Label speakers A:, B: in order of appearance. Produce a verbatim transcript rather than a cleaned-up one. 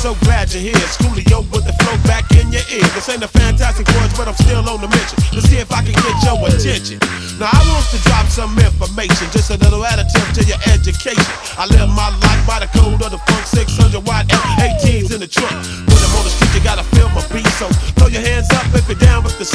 A: so glad you're here. Schoolio with the flow back in your ear. This ain't a fantastic words, but I'm still on the mission to see if I can get your attention. Now I want to drop some information, just a little additive to your education. I live my life by the code of the funk, six hundred watt F eighteens in the trunk. When I'm on the street, you gotta feel my beat, so throw your hands up if you